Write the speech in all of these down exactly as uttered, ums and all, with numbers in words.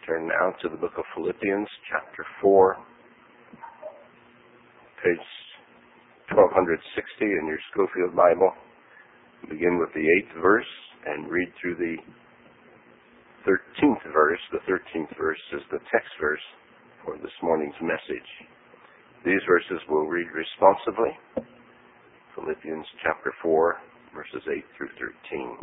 Turn now to the book of Philippians, chapter four, page twelve sixty in your Schofield Bible. Begin with the eighth verse and read through the thirteenth verse. The thirteenth verse is the text verse for this morning's message. These verses we'll read responsively. Philippians chapter four, verses eight through thirteen.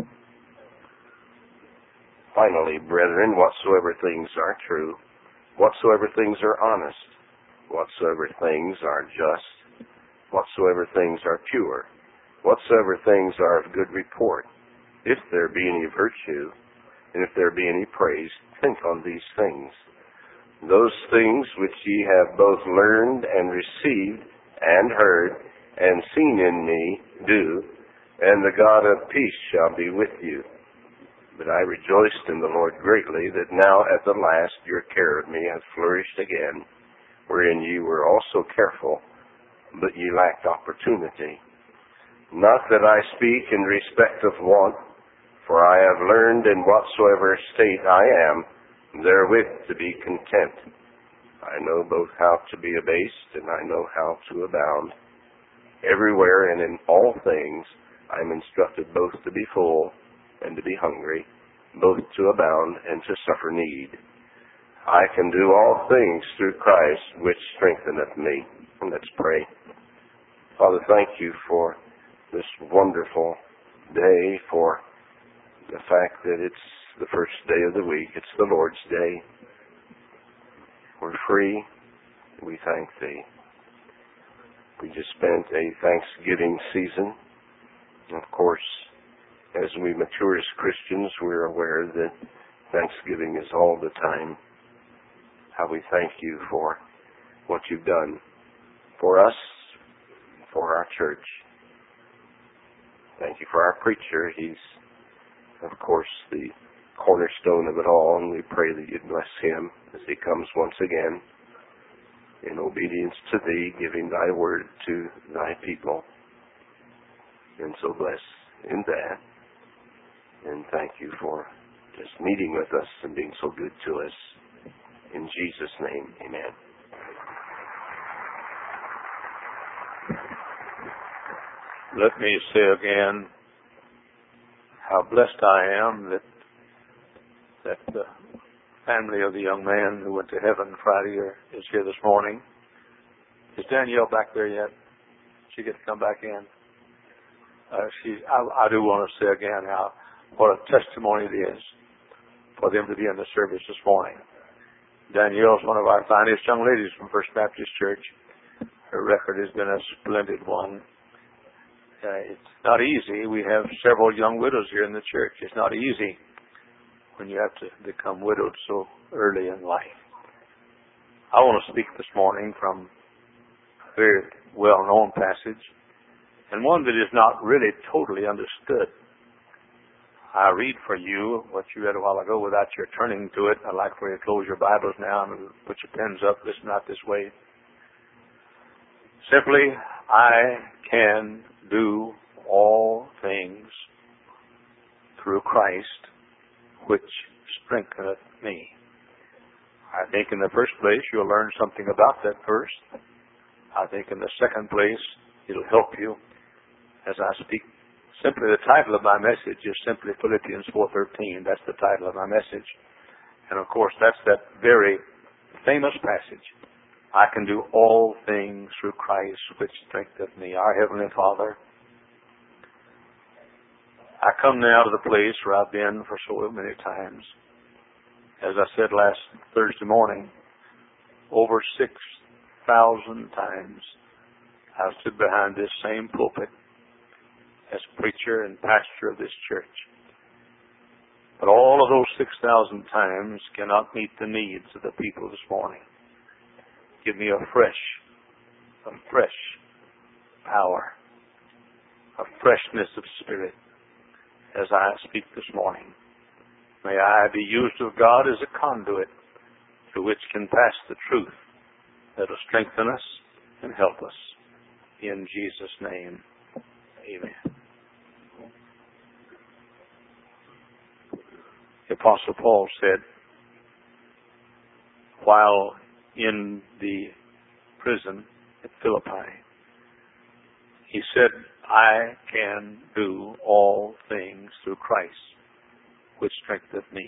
Finally, brethren, whatsoever things are true, whatsoever things are honest, whatsoever things are just, whatsoever things are pure, whatsoever things are of good report, if there be any virtue, and if there be any praise, think on these things. Those things which ye have both learned and received and heard and seen in me, do, and the God of peace shall be with you. But I rejoiced in the Lord greatly that now at the last your care of me hath flourished again, wherein ye were also careful, but ye lacked opportunity. Not that I speak in respect of want, for I have learned in whatsoever state I am, therewith to be content. I know both how to be abased, and I know how to abound. Everywhere and in all things I am instructed both to be full and to be hungry, both to abound and to suffer need. I can do all things through Christ, which strengtheneth me. And let's pray. Father, thank you for this wonderful day, for the fact that it's the first day of the week. It's the Lord's Day. We're free. We thank Thee. We just spent a Thanksgiving season. Of course, as we mature as Christians, we're aware that Thanksgiving is all the time. How we thank you for what you've done for us, for our church. Thank you for our preacher. He's, of course, the cornerstone of it all, and we pray that you'd bless him as he comes once again in obedience to Thee, giving Thy word to Thy people. And so bless in that. And thank you for just meeting with us and being so good to us. In Jesus' name, amen. Let me say again how blessed I am that that the family of the young man who went to heaven Friday is here this morning. Is Danielle back there yet? She get to come back in? Uh, she, I, I do want to say again how what a testimony it is for them to be in the service this morning. Danielle's one of our finest young ladies from First Baptist Church. Her record has been a splendid one. Uh, it's not easy. We have several young widows here in the church. It's not easy when you have to become widowed so early in life. I want to speak this morning from a very well-known passage, and one that is not really totally understood. I read for you what you read a while ago without your turning to it. I'd like for you to close your Bibles now and put your pens up. Listen out this way. Simply, I can do all things through Christ, which strengtheneth me. I think in the first place you'll learn something about that verse. I think in the second place it'll help you as I speak. Simply the title of my message is simply Philippians four thirteen. That's the title of my message. And of course that's that very famous passage. I can do all things through Christ which strengtheneth me. Our Heavenly Father, I come now to the place where I've been for so many times. As I said last Thursday morning, over six thousand times I've stood behind this same pulpit as preacher and pastor of this church. But all of those six thousand times cannot meet the needs of the people this morning. Give me a fresh, a fresh power, a freshness of spirit as I speak this morning. May I be used of God as a conduit through which can pass the truth that will strengthen us and help us. In Jesus' name, amen. The Apostle Paul said, while in the prison at Philippi. He said, I can do all things through Christ, which strengtheneth me.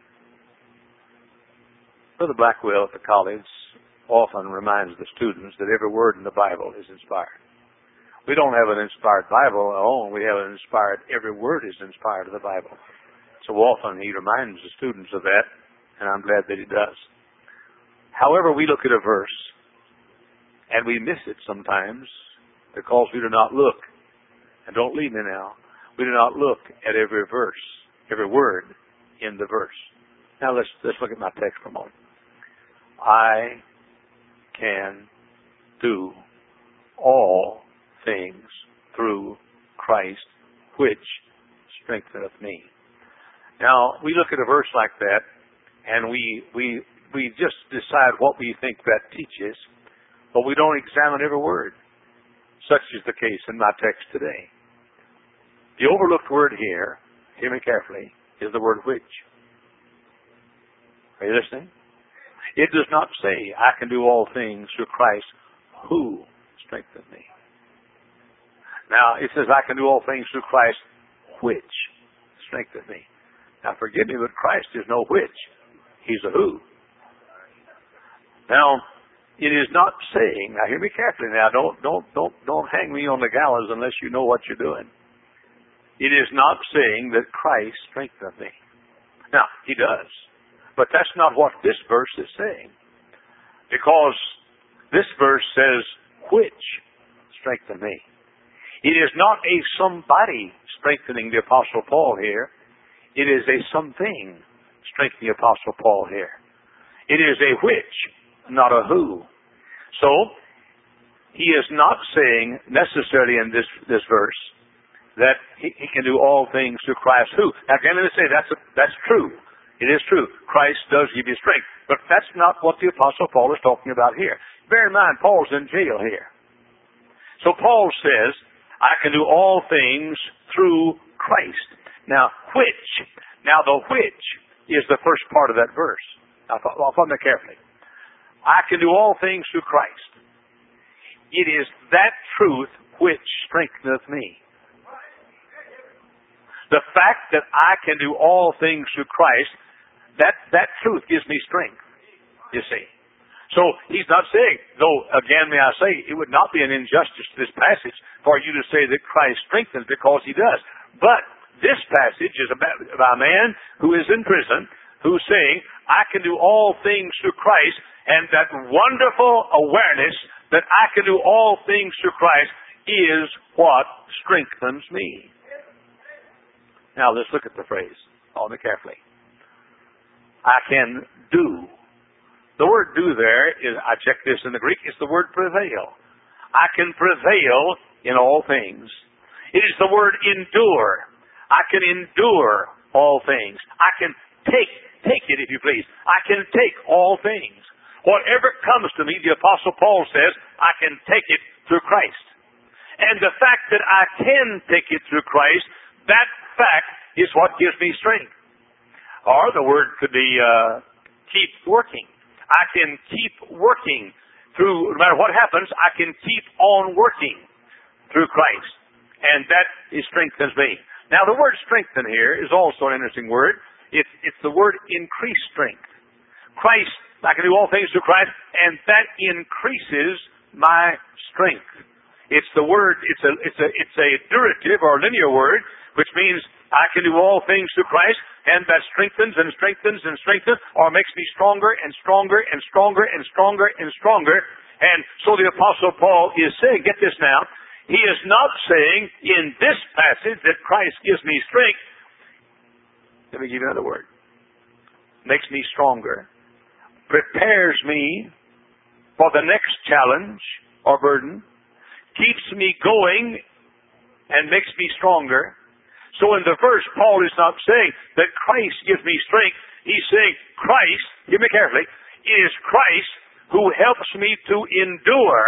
Brother Blackwell at the college often reminds the students that every word in the Bible is inspired. We don't have an inspired Bible alone. We have an inspired, every word is inspired of the Bible. So often he reminds the students of that, and I'm glad that he does. However, we look at a verse, and we miss it sometimes because we do not look, and don't leave me now, we do not look at every verse, every word in the verse. Now let's, let's look at my text for a moment. I can do all things through Christ, which strengtheneth me. Now, we look at a verse like that, and we we we just decide what we think that teaches, but we don't examine every word. Such is the case in my text today. The overlooked word here, hear me carefully, is the word which. Are you listening? It does not say, I can do all things through Christ who strengtheneth me. Now, it says, I can do all things through Christ which strengtheneth me. Now, forgive me, but Christ is no which. He's a who. Now, it is not saying, now hear me carefully now, don't, don't, don't, don't hang me on the gallows unless you know what you're doing. It is not saying that Christ strengtheneth me. Now, he does. But that's not what this verse is saying. Because this verse says, which strengthen me. It is not a somebody strengthening the Apostle Paul here. It is a something strengthening the Apostle Paul here. It is a which, not a who. So, he is not saying necessarily in this, this verse that he, he can do all things through Christ who. Now, again, let me say that's, a, that's true. It is true. Christ does give you strength. But that's not what the Apostle Paul is talking about here. Bear in mind, Paul's in jail here. So Paul says, I can do all things through Christ. Now, which? Now, the which is the first part of that verse. Now, I'll follow that carefully. I can do all things through Christ. It is that truth which strengtheneth me. The fact that I can do all things through Christ, that, that truth gives me strength, you see. So he's not saying, though, again, may I say, it would not be an injustice to this passage for you to say that Christ strengthens because he does. But this passage is about, about a man who is in prison who's saying, I can do all things through Christ, and that wonderful awareness that I can do all things through Christ is what strengthens me. Now let's look at the phrase. Follow me carefully. I can do. The word do there is, I checked this in the Greek, it's the word prevail. I can prevail in all things. It is the word endure. I can endure all things. I can take, take it if you please. I can take all things. Whatever comes to me, the Apostle Paul says, I can take it through Christ. And the fact that I can take it through Christ, that fact is what gives me strength. Or the word could be uh, keep working. I can keep working through, no matter what happens, I can keep on working through Christ. And that is strengthens me. Now the word strengthen here is also an interesting word. It's, it's the word increase strength. Christ, I can do all things through Christ, and that increases my strength. It's the word, it's a, it's a, it's a durative or linear word, which means I can do all things through Christ, and that strengthens and strengthens and strengthens, or makes me stronger and stronger and stronger and stronger and stronger. And so the Apostle Paul is saying, get this now, he is not saying in this passage that Christ gives me strength. Let me give you another word. Makes me stronger. Prepares me for the next challenge or burden. Keeps me going and makes me stronger. So in the verse, Paul is not saying that Christ gives me strength. He's saying Christ, hear me carefully, it is Christ who helps me to endure.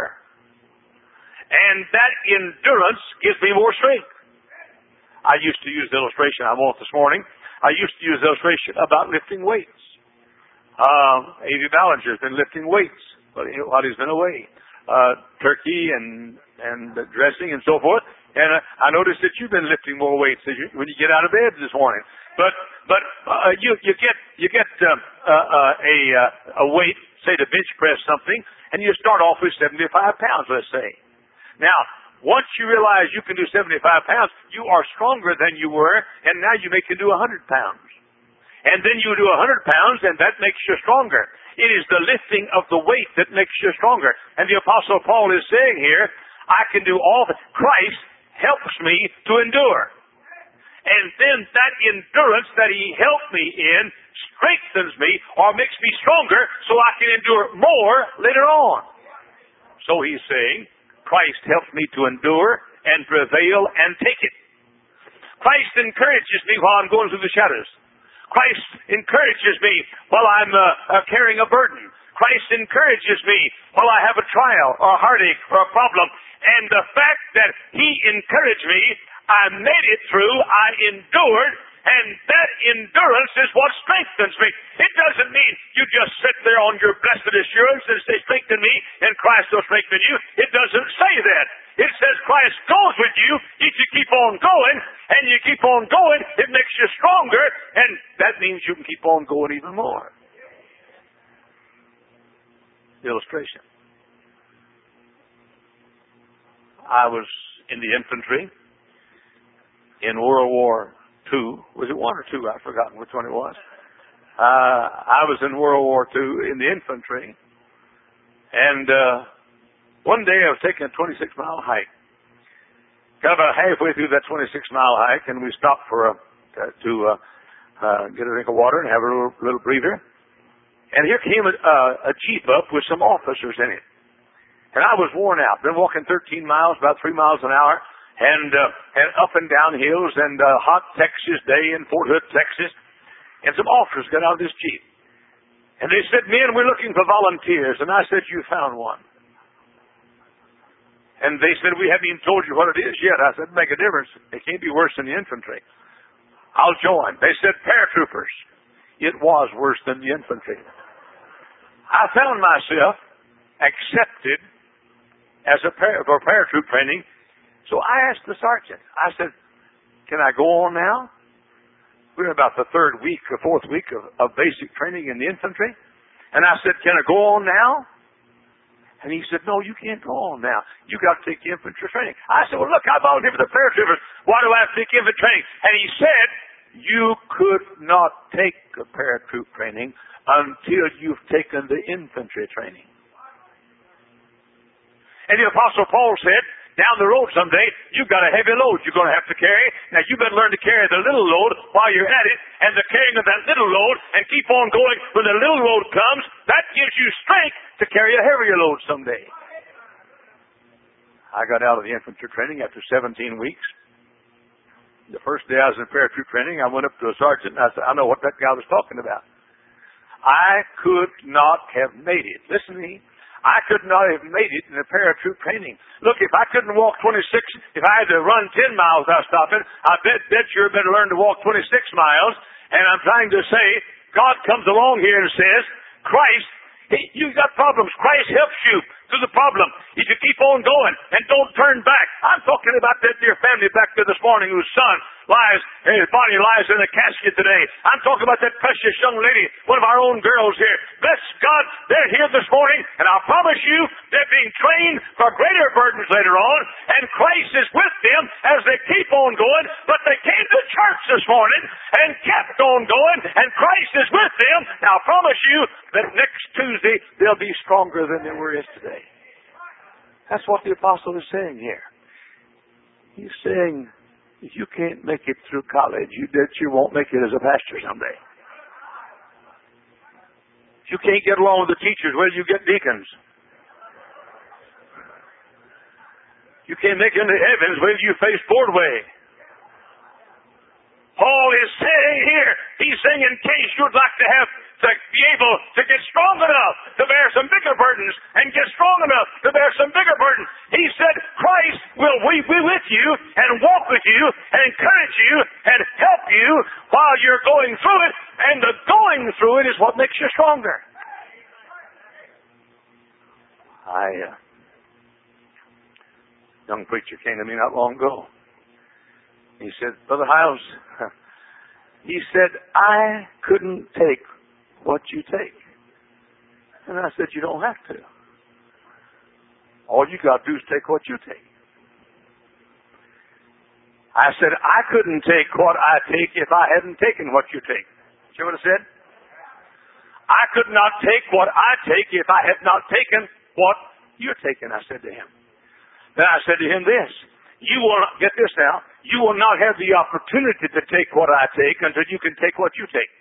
And that endurance gives me more strength. I used to use the illustration I won't this morning. I used to use the illustration about lifting weights. Uh, A V Ballinger's been lifting weights while he's been away. Uh, turkey and, and dressing and so forth. And uh, I noticed that you've been lifting more weights as you, when you get out of bed this morning. But, but, uh, you, you get, you get, uh, uh, a, uh, a weight, say to bench press something, and you start off with seventy-five pounds, let's say. Now, once you realize you can do seventy-five pounds, you are stronger than you were, and now you may can do one hundred pounds. And then you do one hundred pounds, and that makes you stronger. It is the lifting of the weight that makes you stronger. And the Apostle Paul is saying here, I can do all that. Christ helps me to endure. And then that endurance that he helped me in strengthens me or makes me stronger so I can endure more later on. So he's saying, Christ helps me to endure and prevail and take it. Christ encourages me while I'm going through the shadows. Christ encourages me while I'm uh, uh, carrying a burden. Christ encourages me while I have a trial or a heartache or a problem. And the fact that he encouraged me, I made it through, I endured, and that endurance is what strengthens me. It doesn't mean you just sit there on your blessed assurance and say, strengthen me, and Christ will strengthen you. It doesn't say that. It says Christ goes with you if you keep on going, and you keep on going, it makes you stronger, and that means you can keep on going even more. Illustration. I was in the infantry in World War Two. Was it one or two? I've forgotten which one it was. Uh, I was in World War Two in the infantry, and uh, one day I was taking a twenty-six mile hike. Got about halfway through that twenty-six mile hike, and we stopped for a uh, to uh, uh, get a drink of water and have a little, little breather. And here came a, uh, a jeep up with some officers in it. And I was worn out. Been walking thirteen miles, about three miles an hour, and uh, and up and down hills, and uh, hot Texas day in Fort Hood, Texas. And some officers got out of this jeep, and they said, "Men, we're looking for volunteers." And I said, "You found one." And they said, "We haven't even told you what it is yet." I said, "Make a difference. It can't be worse than the infantry. I'll join." They said, "Paratroopers." It was worse than the infantry. I found myself accepted as a par- for paratroop training. So I asked the sergeant. I said, "Can I go on now?" We're about the third week or fourth week of, of basic training in the infantry. And I said, "Can I go on now?" And he said, "No, you can't go on now. You got to take infantry training." I said, "Well, look, I volunteered for the paratroopers. Why do I have to take infantry training?" And he said, "You could not take a paratroop training until you've taken the infantry training." And the Apostle Paul said, down the road someday, you've got a heavy load you're going to have to carry. Now, you better learn to carry the little load while you're at it, and the carrying of that little load, and keep on going. When the little load comes, that gives you strength to carry a heavier load someday. I got out of the infantry training after seventeen weeks. The first day I was in paratroop training, I went up to a sergeant, and I said, "I know what that guy was talking about." I could not have made it. Listen to me. I could not have made it in a paratroop training. Look, if I couldn't walk twenty-six, if I had to run ten miles without stopping, I bet, bet you better learn to walk twenty-six miles. And I'm trying to say, God comes along here and says, Christ, he, you've got problems. Christ helps you through the problem. If you keep on going and don't turn back. I'm talking about that dear family back there this morning whose son lies, his body lies in a casket today. I'm talking about that precious young lady, one of our own girls here. Bless God, they're here this morning, and I promise you, they're being trained for greater burdens later on, and Christ is with them as they keep on going, but they came to church this morning and kept on going, and Christ is with them. Now, I promise you that next Tuesday, they'll be stronger than they were yesterday. That's what the apostle is saying here. He's saying, if you can't make it through college, you bet you won't make it as a pastor someday. If you can't get along with the teachers, where do you get deacons? You can't make it into heavens, where do you face Broadway? Paul is saying here, He's saying in case you'd like to have to be able to get strong enough to bear some bigger burdens and get strong enough to bear some bigger burdens. He said Christ will be with you and walk with you and encourage you and help you while you're going through it. And the going through it is what makes you stronger. I, uh, young preacher came to me not long ago. He said, Brother Hiles, he said, I couldn't take what you take. And I said, you don't have to. All you got to do is take what you take. I said, I couldn't take what I take if I hadn't taken what you take. See what I said? I could not take what I take if I had not taken what you're taking, I said to him. Then I said to him this, you will not, get this now, you will not have the opportunity to take what I take until you can take what you take.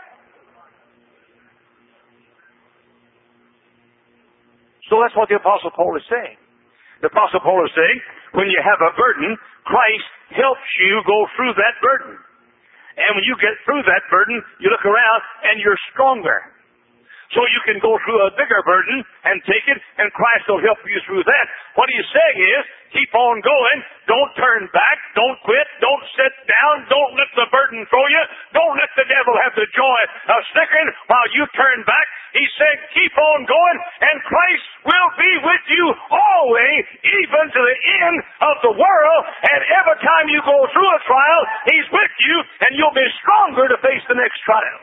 So that's what the Apostle Paul is saying. The Apostle Paul is saying, when you have a burden, Christ helps you go through that burden. And when you get through that burden, you look around and you're stronger. So you can go through a bigger burden and take it, and Christ will help you through that. What he's saying is, keep on going. Don't turn back. Don't quit. Don't sit down. Don't let the burden throw you. Don't let the devil have the joy of snickering while you turn back. He said, keep on going, and Christ will be with you always, even to the end of the world. And every time you go through a trial, he's with you, and you'll be stronger to face the next trial.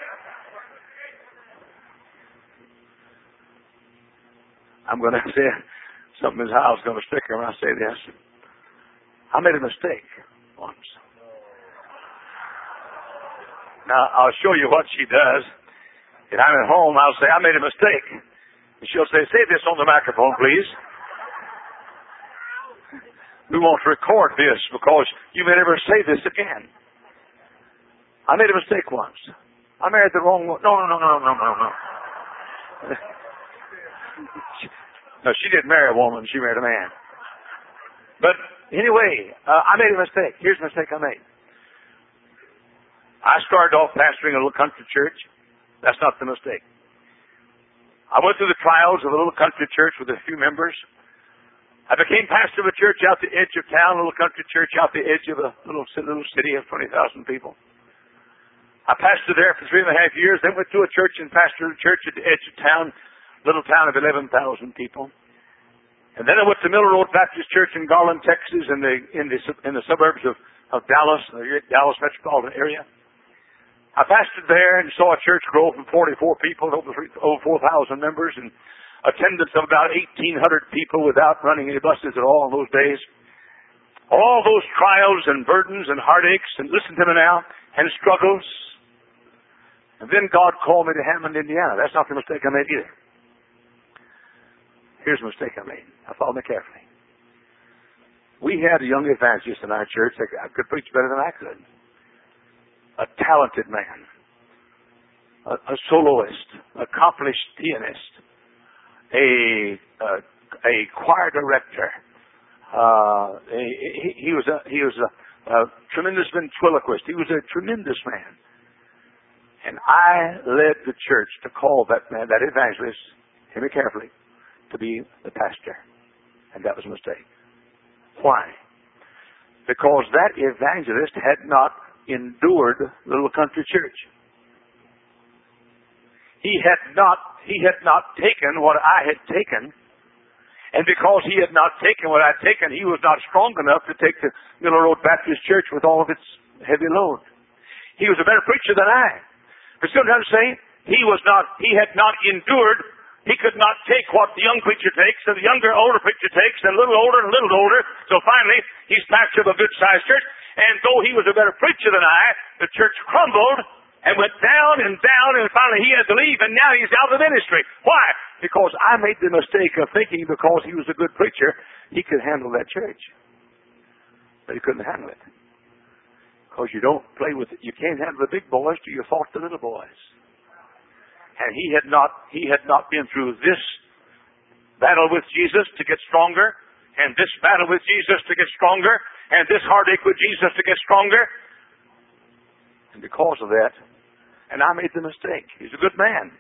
I'm going to say something as how I was going to stick her when I say this. I made a mistake once. Now, I'll show you what she does. If I'm at home, I'll say, I made a mistake. And she'll say, say this on the microphone, please. We won't record this because you may never say this again. I made a mistake once. I married the wrong one. No, no, no, no, no, no, no. No, she didn't marry a woman. She married a man. But anyway, uh, I made a mistake. Here's the mistake I made. I started off pastoring a little country church. That's not the mistake. I went through the trials of a little country church with a few members. I became pastor of a church out the edge of town, a little country church out the edge of a little, little city of twenty thousand people. I pastored there for three and a half years, then went to a church and pastored a church at the edge of town, little town of eleven thousand people. And then I went to Miller Road Baptist Church in Garland, Texas, in the in the in the suburbs of, of Dallas, the Dallas metropolitan area. I pastored there and saw a church grow from forty-four people to over, over four thousand members, and attendance of about eighteen hundred people without running any buses at all in those days. All those trials and burdens and heartaches, and listen to me now, and struggles. And then God called me to Hammond, Indiana. That's not the mistake I made either. Here's the mistake I made. Now follow me carefully. We had a young evangelist in our church that could preach better than I could. A talented man. A, a soloist. Accomplished pianist. A, a, a choir director. Uh, a, he, he was a, he was a, a tremendous ventriloquist. He was a tremendous man. And I led the church to call that man, that evangelist, hear me carefully, to be the pastor. And that was a mistake. Why? Because that evangelist had not endured Little Country Church. He had not, he had not taken what I had taken, and because he had not taken what I had taken, he was not strong enough to take the Miller Road Baptist Church with all of its heavy load. He was a better preacher than I. But still what I'm saying, he was not, he had not endured. He could not take what the young preacher takes, and the younger, older preacher takes, and a little older and a little older. So finally, he's pastor of a good-sized church. And though he was a better preacher than I, the church crumbled and went down and down, and finally he had to leave, and now he's out of the ministry. Why? Because I made the mistake of thinking because he was a good preacher, he could handle that church. But he couldn't handle it. Because you don't play with it. You can't handle the big boys till you fought the little boys. And he had not, he had not been through this battle with Jesus to get stronger, and this battle with Jesus to get stronger, and this heartache with Jesus to get stronger. And because of that, and I made the mistake. He's a good man.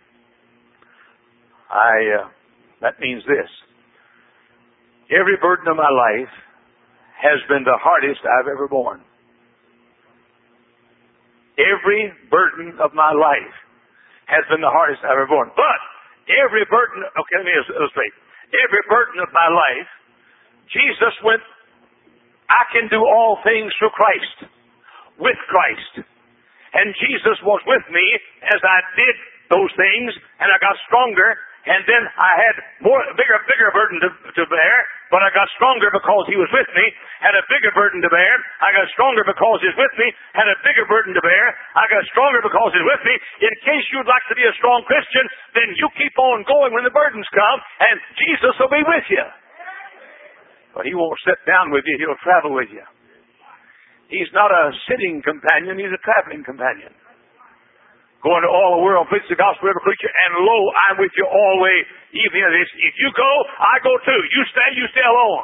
I, uh, that means this. Every burden of my life has been the hardest I've ever borne. Every burden of my life has been the hardest I've ever borne. But every burden, okay, let me illustrate. Every burden of my life, Jesus went, I can do all things through Christ, with Christ. And Jesus was with me as I did those things, and I got stronger, and then I had more, bigger, bigger burden to, to bear, but I got stronger because He was with me, had a bigger burden to bear. I got stronger because He's with me, had a bigger burden to bear. I got stronger because He's with me. In case you'd like to be a strong Christian, then you keep on going when the burdens come, and Jesus will be with you. But He won't sit down with you, He'll travel with you. He's not a sitting companion, He's a traveling companion. Going to all the world, preach the gospel to every creature, and lo, I'm with you always, even if, if you go, I go too. You stay, you stay alone.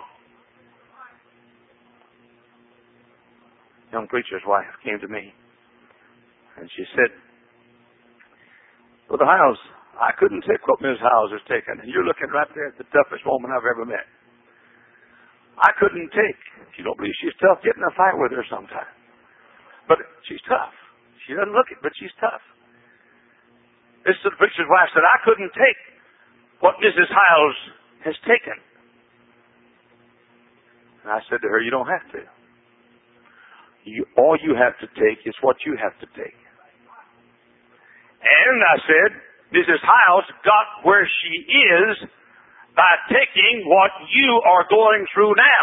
Young preacher's wife came to me, and she said, Brother Hiles, I couldn't take what Miz Hiles has taken, and you're looking right there at the toughest woman I've ever met. I couldn't take. If you don't believe she's tough, get in a fight with her sometime. But she's tough. She doesn't look it, but she's tough. This is the preacher's wife said, I couldn't take what Missus Hiles has taken. And I said to her, you don't have to. You, all you have to take is what you have to take. And I said, Missus Hiles got where she is by taking what you are going through now.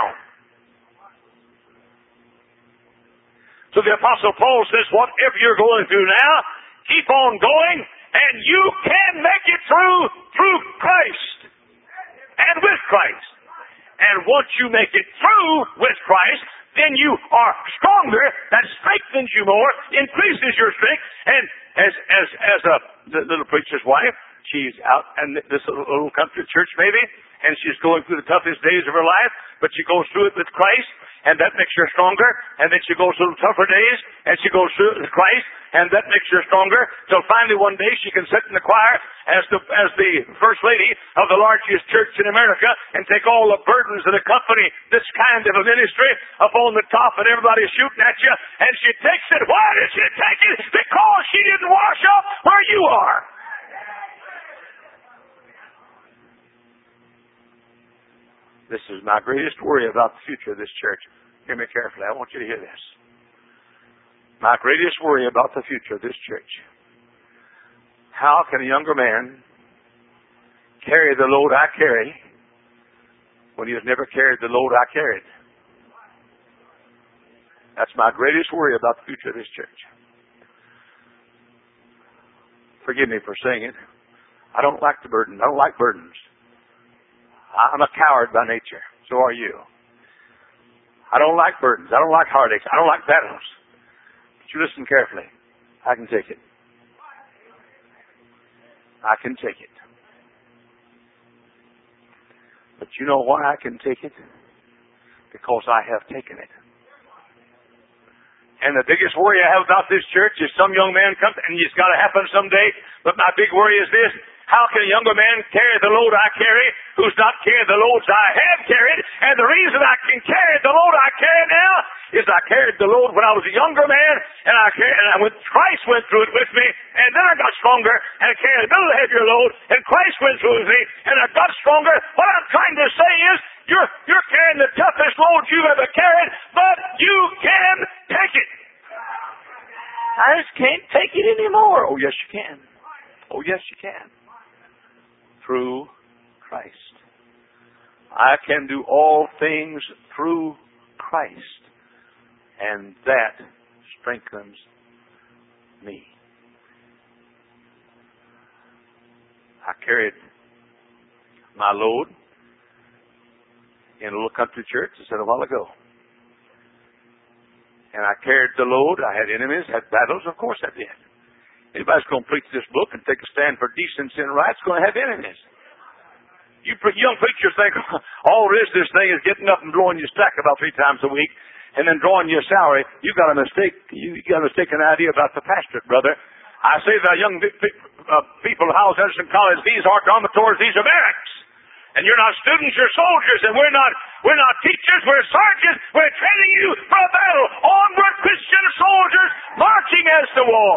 So the Apostle Paul says, whatever you're going through now, keep on going, and you can make it through, through Christ, and with Christ. And once you make it through with Christ, then you are stronger. That strengthens you more, increases your strength. And as as as a the little preacher's wife, she's out in this little country church maybe, and she's going through the toughest days of her life, but she goes through it with Christ, and that makes her stronger. And then she goes through the tougher days, and she goes through it with Christ, and that makes her stronger. Till finally one day she can sit in the choir as the as the first lady of the largest church in America, and take all the burdens that accompany this kind of a ministry up on the top, and everybody's shooting at you, and she takes it. Why did she take it? Because she didn't wash up where you are. This is my greatest worry about the future of this church. Hear me carefully. I want you to hear this. My greatest worry about the future of this church. How can a younger man carry the load I carry when he has never carried the load I carried? That's my greatest worry about the future of this church. Forgive me for saying it. I don't like the burden. I don't like burdens. I'm a coward by nature. So are you. I don't like burdens. I don't like heartaches. I don't like battles. But you listen carefully. I can take it. I can take it. But you know why I can take it? Because I have taken it. And the biggest worry I have about this church is some young man comes, and it's got to happen someday, but my big worry is this: how can a younger man carry the load I carry who's not carried the loads I have carried? And the reason I can carry the load I carry now is I carried the load when I was a younger man, and I carried, and I went, Christ went through it with me, and then I got stronger, and I carried a little heavier load, and Christ went through it with me, and I got stronger. What I'm trying to say is, you're, you're carrying the toughest load you've ever carried, but you can take it. I just can't take it anymore. Oh, yes, you can. Oh, yes, you can. Through Christ. I can do all things through Christ, and that strengthens me. I carried my load in a little country church, I said a while ago. And I carried the load. I had enemies, had battles. Of course I did. Anybody's going to preach this book and take a stand for decency and rights going to have enemies. You young preachers think all there is this thing is getting up and blowing your stack about three times a week and then drawing your salary. You got a mistake. You got a mistaken idea about the pastorate, brother. I say the young uh, people at Howells Henderson College, these are dormitories, these are barracks. And you're not students, you're soldiers, and we're not we're not teachers, we're sergeants. We're training you for a battle. Onward, Christian soldiers, marching as to war.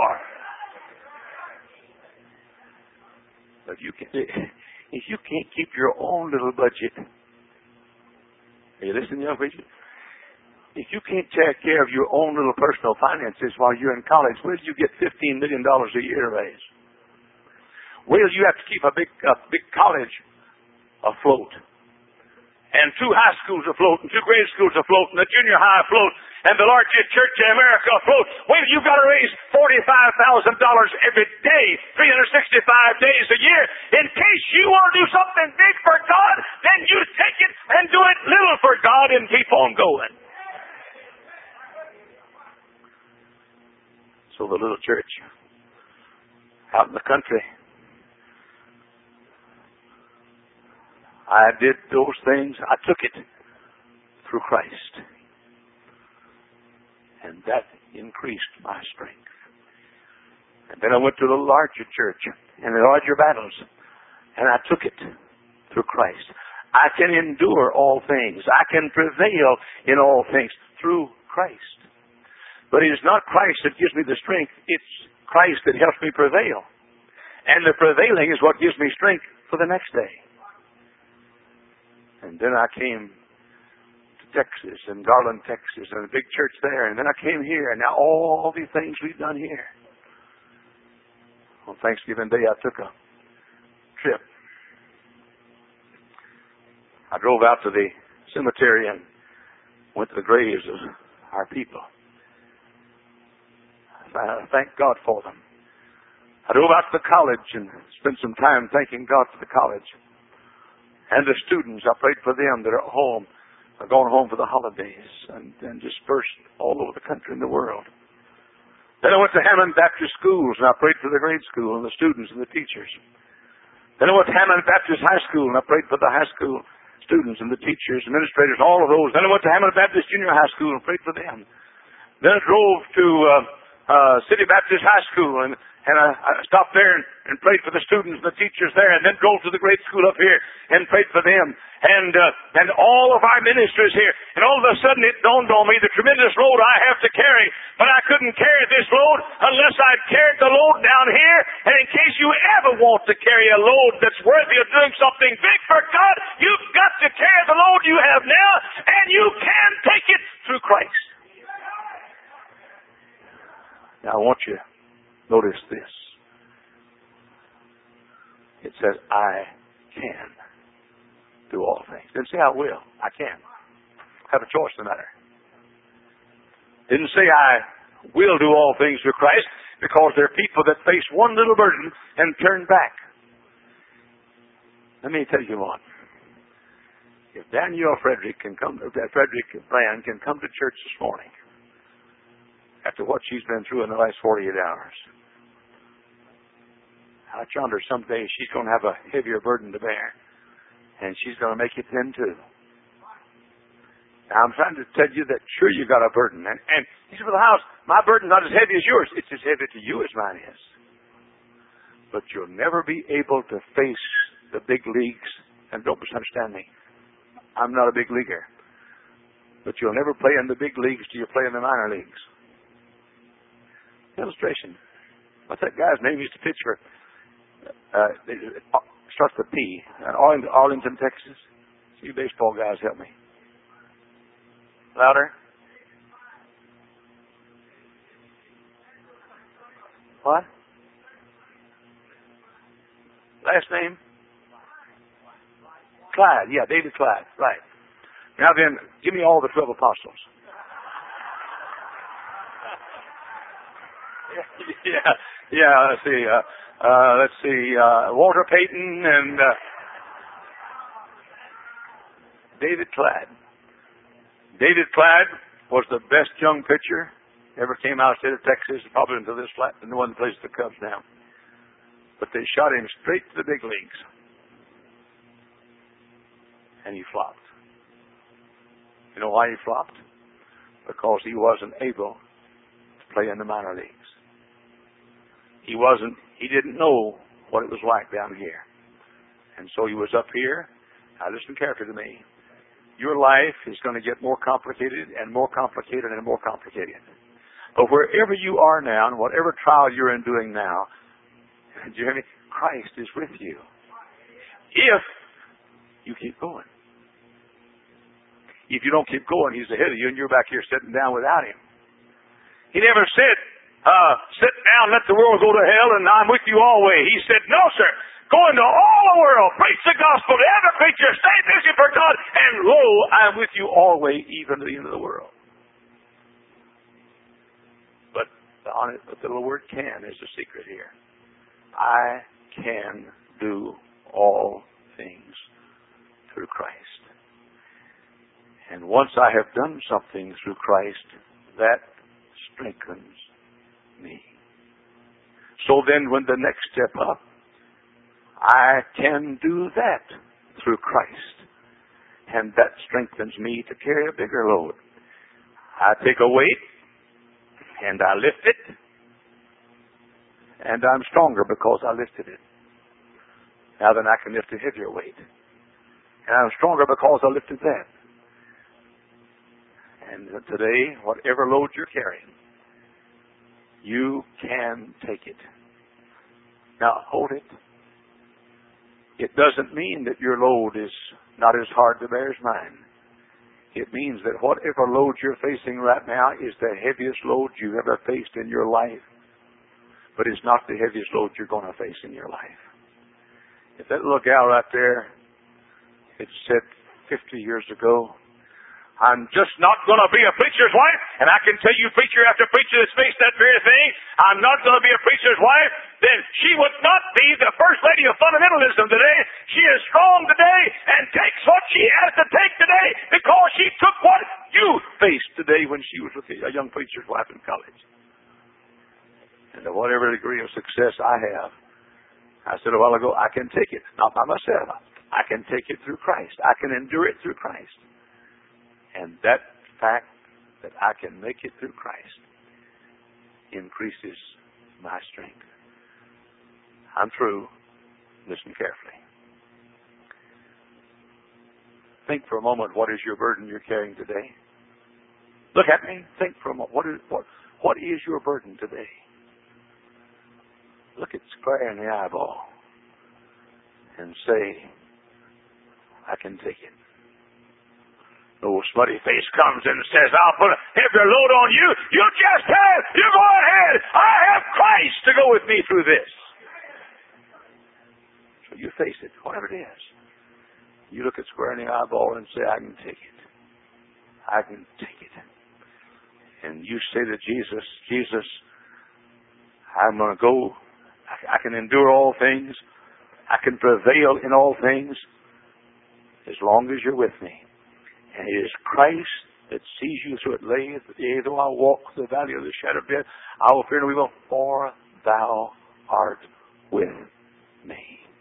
But you can, if you can't keep your own little budget, are you listening, young preacher? If you can't take care of your own little personal finances while you're in college, where do you get fifteen million dollars a year to raise? Where do you have to keep a big, a big college afloat? And two high schools afloat, and two grade schools afloat, and a junior high afloat, and the largest church in America afloat. Where do you got to raise forty-five thousand dollars every day, three hundred sixty-five days a year? In case you want to do something big for God, then you take it and do it little for God and keep on going. So the little church out in the country, I did those things. I took it through Christ. And that increased my strength. And then I went to the larger church and the larger battles. And I took it through Christ. I can endure all things. I can prevail in all things through Christ. But it is not Christ that gives me the strength. It's Christ that helps me prevail. And the prevailing is what gives me strength for the next day. And then I came to Texas, and Garland, Texas, and a big church there. And then I came here, and now all these things we've done here. On Thanksgiving Day, I took a trip. I drove out to the cemetery and went to the graves of our people. I thank God for them. I drove out to the college and spent some time thanking God for the college. And the students, I prayed for them that are at home, are going home for the holidays, and, and dispersed all over the country and the world. Then I went to Hammond Baptist Schools, and I prayed for the grade school and the students and the teachers. Then I went to Hammond Baptist High School, and I prayed for the high school students and the teachers, administrators, all of those. Then I went to Hammond Baptist Junior High School and prayed for them. Then I drove to uh, uh, City Baptist High School, and And I, I stopped there and, and prayed for the students and the teachers there, and then drove to the grade school up here and prayed for them. And uh, and all of our ministers here. And all of a sudden it dawned on me the tremendous load I have to carry. But I couldn't carry this load unless I'd carried the load down here. And in case you ever want to carry a load that's worthy of doing something big for God, you've got to carry the load you have now, and you can take it through Christ. Now I want you notice this. It says, I can do all things. Didn't say I will. I can. Have a choice in the matter. Didn't say I will do all things through Christ, because there are people that face one little burden and turn back. Let me tell you one. If Danielle Frederick can come, if Frederick Brand can come to church this morning, after what she's been through in the last forty-eight hours, I yonder someday she's going to have a heavier burden to bear. And she's going to make it then too. Now I'm trying to tell you that sure you got a burden. And, and he said, for the house, my burden's not as heavy as yours. It's as heavy to you as mine is. But you'll never be able to face the big leagues. And don't misunderstand me. I'm not a big leaguer. But you'll never play in the big leagues till you play in the minor leagues. Illustration. What's that guy's name? He used to pitch for Uh, it starts with P. Uh, Arlington, Arlington, Texas. You baseball guys, help me. Louder. What? Last name? Clyde. Yeah, David Clyde. Right. Now then, give me all the twelve apostles. yeah, yeah. Let's see. Uh, Uh, let's see, uh, Walter Payton and uh, David Clyde. David Clyde was the best young pitcher ever came out of the state of Texas, probably until this flat, and the one that plays the Cubs now. But they shot him straight to the big leagues. And he flopped. You know why he flopped? Because he wasn't able to play in the minor leagues. He wasn't, he didn't know what it was like down here. And so he was up here. Now listen carefully to me. Your life is going to get more complicated and more complicated and more complicated. But wherever you are now and whatever trial you're in doing now, do you hear me? Christ is with you. If you keep going. If you don't keep going, He's ahead of you and you're back here sitting down without Him. He never said, uh, sit down, let the world go to hell, and I'm with you always. He said, no, sir. Go into all the world, preach the gospel to every creature, stay busy for God, and lo, I'm with you always, even to the end of the world. But on it, but the little word can is the secret here. I can do all things through Christ. And once I have done something through Christ, that strengthens me. So then when the next step up, I can do that through Christ. And that strengthens me to carry a bigger load. I take a weight and I lift it. And I'm stronger because I lifted it. Now then I can lift a heavier weight. And I'm stronger because I lifted that. And today, whatever load you're carrying, you can take it. Now hold it. It doesn't mean that your load is not as hard to bear as mine. It means that whatever load you're facing right now is the heaviest load you've ever faced in your life. But it's not the heaviest load you're going to face in your life. If that little gal right there had said fifty years ago, I'm just not going to be a preacher's wife, and I can tell you preacher after preacher that's faced that very thing, I'm not going to be a preacher's wife, then she would not be the first lady of fundamentalism today. She is strong today and takes what she has to take today because she took what you faced today when she was with a young preacher's wife in college. And to whatever degree of success I have, I said a while ago, I can take it, not by myself. I can take it through Christ. I can endure it through Christ. And that fact that I can make it through Christ increases my strength. I'm through. Listen carefully. Think for a moment, what is your burden you're carrying today? Look at me. Think for a moment. What is, what, what is your burden today? Look it square in the eyeball and say, I can take it. No smutty face comes and says, I'll put a heavier load on you. You just have. You go ahead. I have Christ to go with me through this. So you face it, whatever it is. You look it square in the eyeball and say, I can take it. I can take it. And you say to Jesus, Jesus, I'm going to go. I can endure all things. I can prevail in all things as long as you're with me. And it is Christ that sees you through it. Lay, yea, though I walk through the valley of the shadow of death, I will fear no evil, for thou art with me.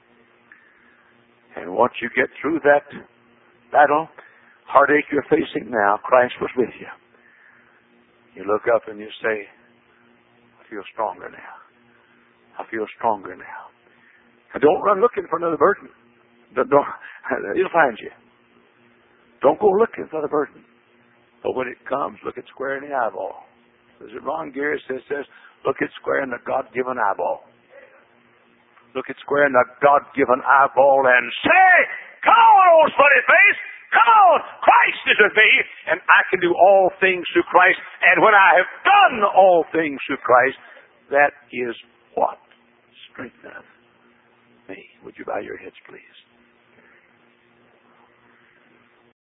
And once you get through that battle, heartache you're facing now, Christ was with you. You look up and you say, I feel stronger now. I feel stronger now. And don't run looking for another burden. Don't, don't, it'll find you. Don't go looking for the burden. But when it comes, look it square in the eyeball. Is it Ron Gary says, says, look it square in the God-given eyeball. Look it square in the God-given eyeball and say, come on, old smutty face. Come on. Christ is with me, and I can do all things through Christ. And when I have done all things through Christ, that is what strengtheneth me. Would you bow your heads, please?